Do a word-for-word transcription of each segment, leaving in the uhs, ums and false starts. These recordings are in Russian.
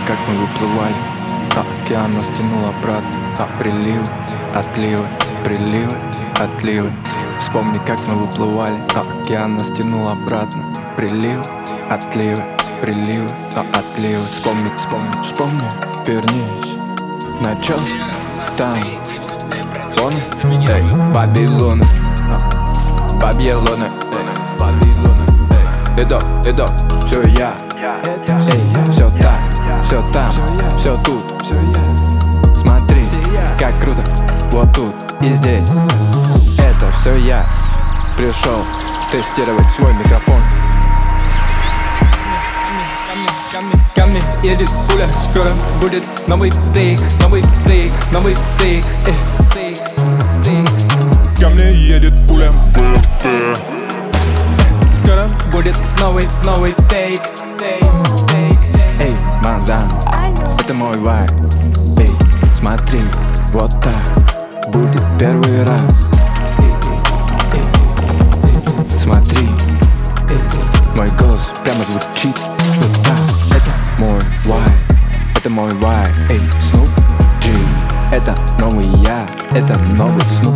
как мы выплывали, а океан нас тянул обратно. А приливы, отливы, приливы, отливы. Вспомни, как мы выплывали, а океан нас тянул обратно. Приливы, отливы, приливы, а отливы. Вспомни, вспомни, вспомни, вернись. Начал там, вон, эй, Вавилон, бабья луна, эй, Вавилон, эй, иду, иду, все я, эй, все так, все там, все тут. Смотри, как круто, вот тут и здесь. Это все я пришел тестировать свой микрофон. Ко мне едет пуля, скоро будет новый тейк, новый тейк, новый тейк, эй, Ко мне едет пуля, скоро будет новый, новый тейк, эй, мадам, это мой вайб, эй, смотри, вот так будет первый раз. Смотри, мой голос прямо звучит вот так. Это мой вайб, это мой вайб, эй, Snoop G. Это новый я, это новый Snoop.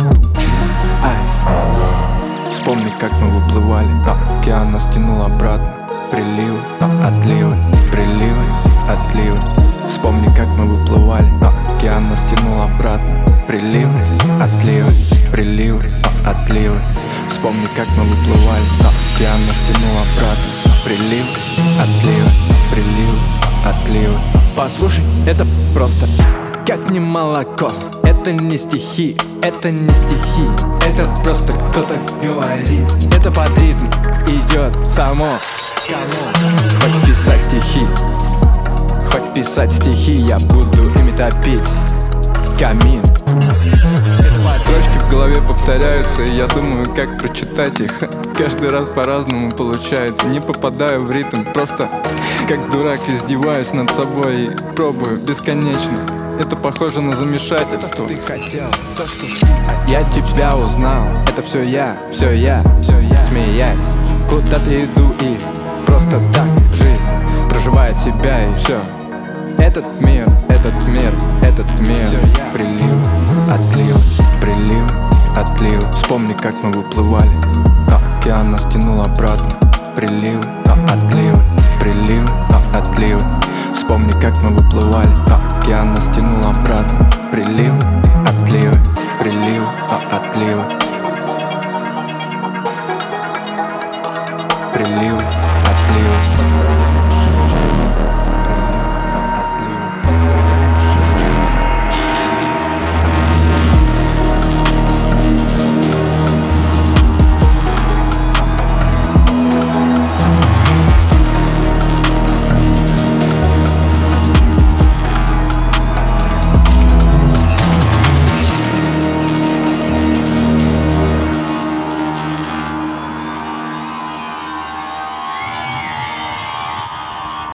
Ай, вспомни, как мы выплывали, а океан нас тянул обратно. Приливы, отливы, приливы, отливы. Вспомни, как мы выплывали, а океан нас тянул обратно. Приливы, отливы, приливы, отливы. Вспомни, как мы выплывали, а океан нас тянул обратно. Приливы, отливы, приливы, отливы. Послушай, это просто как не молоко. Это не стихи, это не стихи. Это просто кто-то говорит. Это под ритм идет само. Хоть писать стихи, хоть писать стихи, я буду ими топить камин. Строчки в голове повторяются, и я думаю, как прочитать их. Каждый раз по-разному получается. Не попадаю в ритм, просто как дурак издеваюсь над собой и пробую бесконечно. Это похоже на замешательство. Ты хотел, то, что... Я тебя узнал, это все я, все я, все я. Смеясь, куда-то иду и просто так жизнь проживает себя и все. Этот мир, этот мир, этот мир. Приливы, отливы, приливы, отливы. Вспомни, как мы выплывали, а океан нас тянул обратно. Приливы, отливы, приливы, отливы. Вспомни, как мы выплывали, а океан нас тянул обратно. Приливы, отливы, приливы, отливы. Приливы,